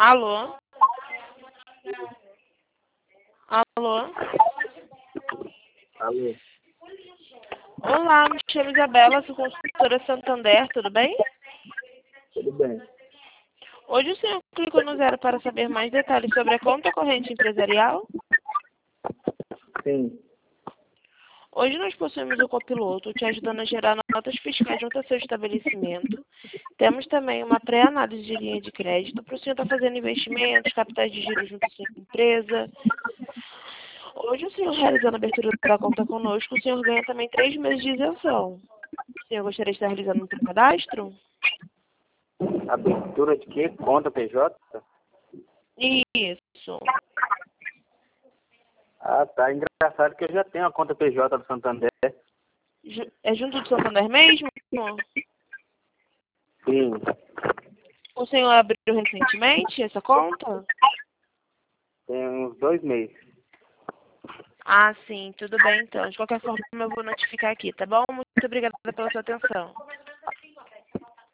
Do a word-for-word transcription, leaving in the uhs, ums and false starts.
Alô? Alô? Alô? Olá, me chamo Isabela, sou consultora Santander, tudo bem? Tudo bem. Hoje o senhor clicou no zero para saber mais detalhes sobre a conta corrente empresarial? Sim. Hoje nós possuímos o copiloto te ajudando a gerar notas fiscais junto ao seu estabelecimento. Temos também uma pré-análise de linha de crédito para o senhor estar fazendo investimentos, capitais de giro junto à sua empresa. Hoje o senhor realizando a abertura da conta conosco, o senhor ganha também três meses de isenção. O senhor gostaria de estar realizando um cadastro? Abertura de quê? Conta P J? Isso. Ah, tá. Engraçado que eu já tenho a conta P J do Santander. Ju- É junto do Santander mesmo? Sim. O senhor abriu recentemente essa conta? Tem uns dois meses. Ah, sim, tudo bem então. De qualquer forma, eu vou notificar aqui, tá bom? Muito obrigada pela sua atenção.